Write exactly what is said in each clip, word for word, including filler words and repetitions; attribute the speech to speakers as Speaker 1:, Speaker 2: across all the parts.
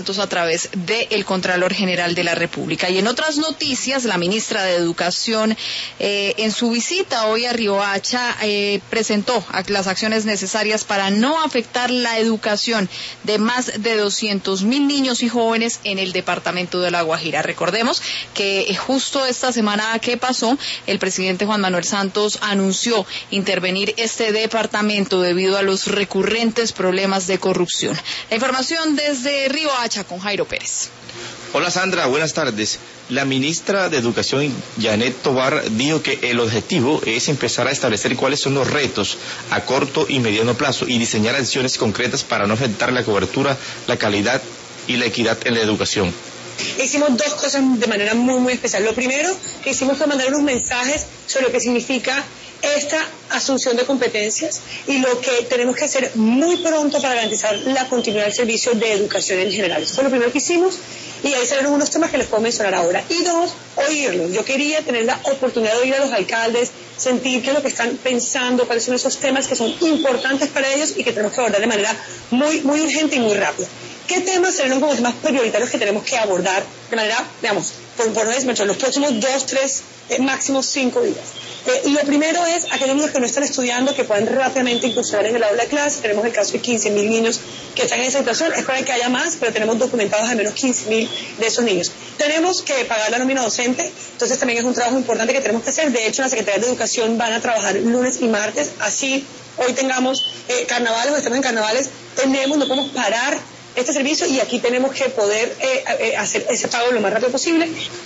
Speaker 1: a través del Contralor General de la República. Y en otras noticias, la ministra de Educación, eh, en su visita hoy a Riohacha, eh, presentó las acciones necesarias para no afectar la educación de más de doscientos mil niños y jóvenes en el departamento de La Guajira. Recordemos que justo esta semana que pasó, el presidente Juan Manuel Santos anunció intervenir este departamento debido a los recurrentes problemas de corrupción. La información desde Riohacha con Jairo Pérez.
Speaker 2: Hola Sandra, buenas tardes. La ministra de Educación, Janet Tobar, dijo que el objetivo es empezar a establecer cuáles son los retos a corto y mediano plazo y diseñar acciones concretas para no afectar la cobertura, la calidad y la equidad en la educación.
Speaker 3: Hicimos dos cosas de manera muy muy especial. Lo primero que hicimos fue mandar unos mensajes sobre lo que significa esta asunción de competencias y lo que tenemos que hacer muy pronto para garantizar la continuidad del servicio de educación en general. Eso fue lo primero que hicimos y ahí salieron unos temas que les puedo mencionar ahora. Y dos, oírlos. Yo quería tener la oportunidad de oír a los alcaldes, sentir qué es lo que están pensando, cuáles son esos temas que son importantes para ellos y que tenemos que abordar de manera muy, muy urgente y muy rápida. ¿Qué temas serán como temas prioritarios que tenemos que abordar de manera, digamos, por, por no desmechar, los próximos dos, tres, eh, máximo cinco días? Eh, y lo primero es aquellos niños que no están estudiando, que puedan rápidamente incursionar en el aula de clase. Tenemos el caso de quince mil niños que están en esa situación. Es probable que haya más, pero tenemos documentados al menos quince mil de esos niños. Tenemos que pagar la nómina docente, entonces también es un trabajo importante que tenemos que hacer. De hecho, las secretarías de Educación van a trabajar lunes y martes. Así, hoy tengamos eh, carnavales o estamos en carnavales, tenemos, no podemos parar este servicio y aquí tenemos que poder eh, eh, hacer ese pago lo más rápido posible.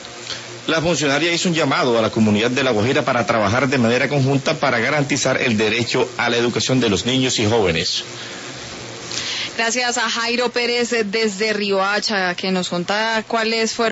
Speaker 2: La funcionaria hizo un llamado a la comunidad de La Guajira para trabajar de manera conjunta para garantizar el derecho a la educación de los niños y jóvenes.
Speaker 1: Gracias a Jairo Pérez desde Riohacha, que nos contaba cuáles fueron